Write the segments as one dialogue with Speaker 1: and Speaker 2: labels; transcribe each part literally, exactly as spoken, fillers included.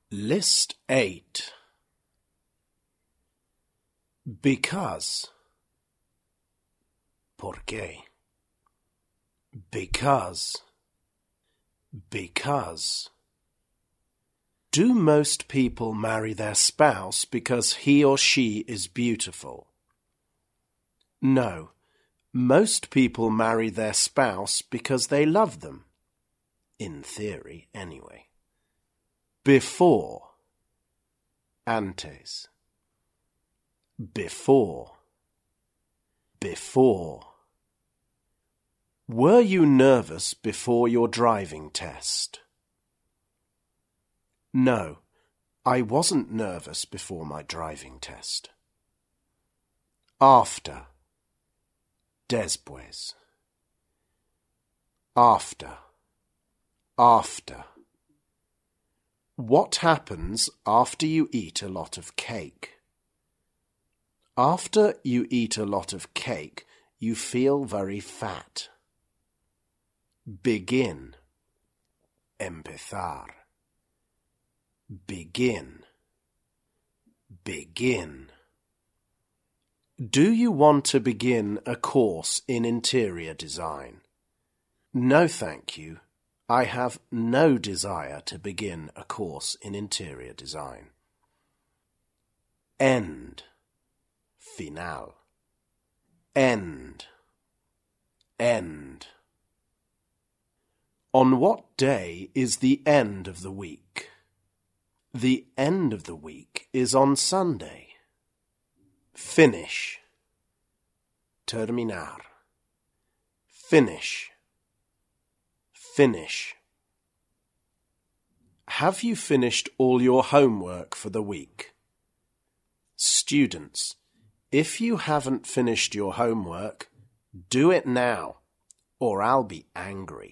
Speaker 1: List eight. Because. ¿Por qué? Because. Because. Do most people marry their spouse because he or she is beautiful? No. Most people marry their spouse because they love them. In theory, anyway. Before. Antes. Before. Before. Were you nervous before your driving test? No, I wasn't nervous before my driving test. After. Después. After. After. What happens after you eat a lot of cake? After you eat a lot of cake, you feel very fat. Begin. Empezar. Begin. Begin. Do you want to begin a course in interior design? No, thank you. I have no desire to begin a course in interior design. End. Final. End. End. On what day is the end of the week? The end of the week is on Sunday. Finish. Terminar. Finish. Finish. Have you finished all your homework for the week? Students, if you haven't finished your homework, do it now, or I'll be angry.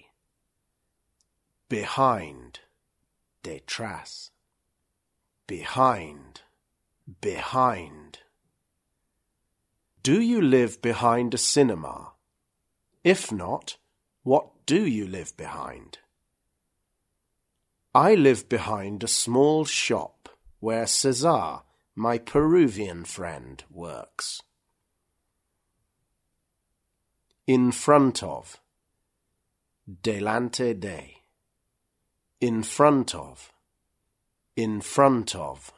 Speaker 1: Behind. Detrás. Behind. Behind. Do you live behind a cinema? If not, what do you live behind? I live behind a small shop where Cesar, my Peruvian friend, works. In front of. Delante de. In front of. In front of.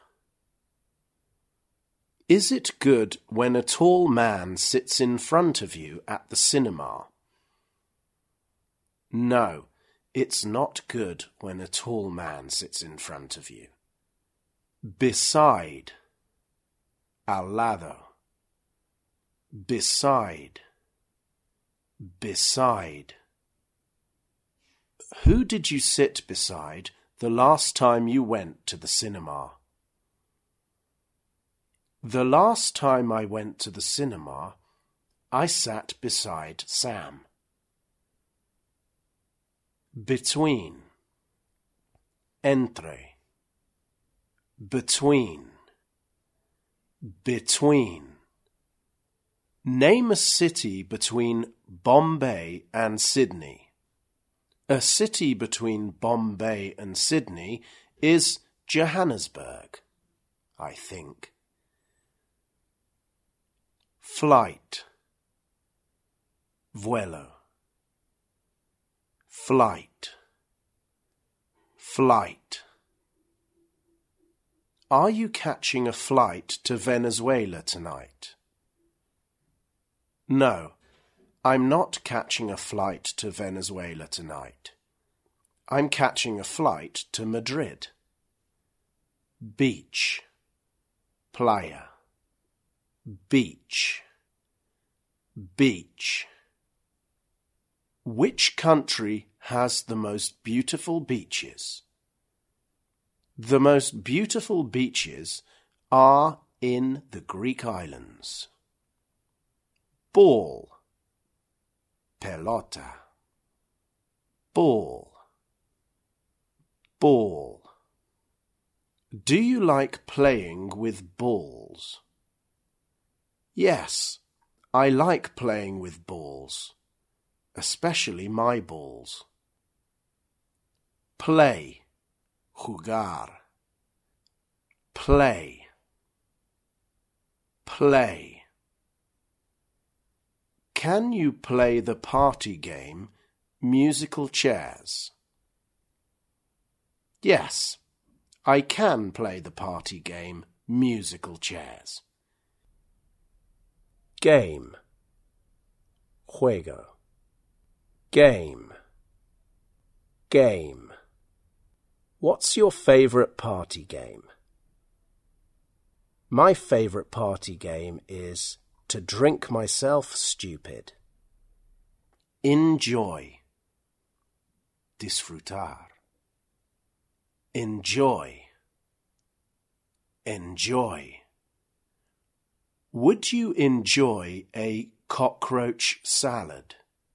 Speaker 1: Is it good when a tall man sits in front of you at the cinema? No, it's not good when a tall man sits in front of you. Beside. Al lado. Beside. Beside. Who did you sit beside the last time you went to the cinema? The last time I went to the cinema, I sat beside Sam. Between. Entre. Between. Between. Name a city between Bombay and Sydney. A city between Bombay and Sydney is Johannesburg, I think. Flight. Vuelo. Flight. Flight. Are you catching a flight to Venezuela tonight? No, I'm not catching a flight to Venezuela tonight. I'm catching a flight to Madrid. Beach. Playa. Beach. Beach. Which country has the most beautiful beaches? The most beautiful beaches are in the Greek islands. Ball. Pelota. Ball. Ball. Do you like playing with balls? Yes, I like playing with balls, especially my balls. Play. Jugar. Play. Play. Can you play the party game musical chairs? Yes, I can play the party game musical chairs. Game. Juego. Game. Game. What's your favourite party game? My favourite party game is to drink myself stupid. Enjoy. Disfrutar. Enjoy. Enjoy. Would you enjoy a cockroach salad?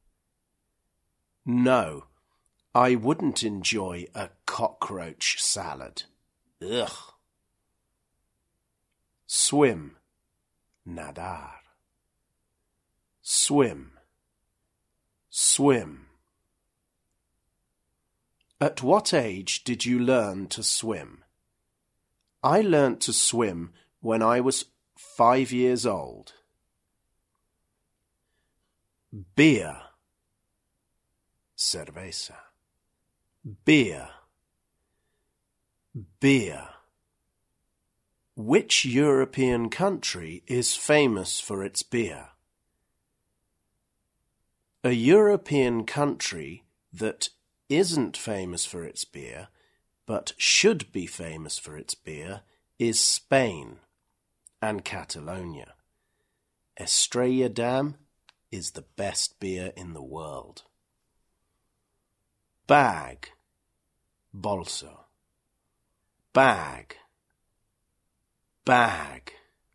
Speaker 1: No, I wouldn't enjoy a cockroach salad. Ugh. Swim. Nadar. Swim. Swim. At what age did you learn to swim? I learnt to swim when I was five years old. Beer. Cerveza. Beer. Beer. Which European country is famous for its beer? A European country that isn't famous for its beer, but should be famous for its beer, is Spain and Catalonia. Estrella Damm is the best beer in the world. Bag. Bolso. Bag. Bag.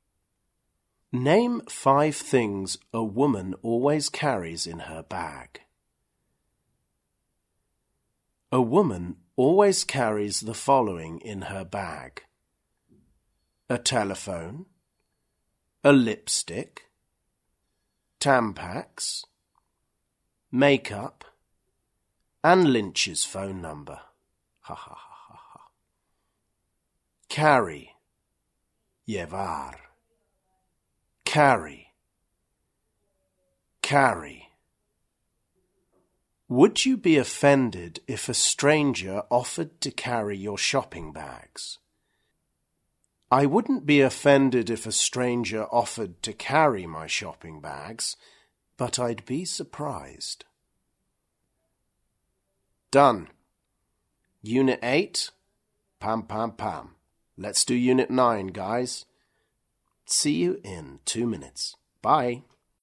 Speaker 1: Name five things a woman always carries in her bag. A woman always carries the following in her bag: a telephone, a lipstick, Tampax, makeup, and Lynch's phone number. Ha ha ha ha ha. Carry. Llevar. Carry. Carry. Would you be offended if a stranger offered to carry your shopping bags? I wouldn't be offended if a stranger offered to carry my shopping bags, but I'd be surprised. Done. Unit eight. Pam, pam, pam. Let's do Unit nine, guys. See you in two minutes. Bye.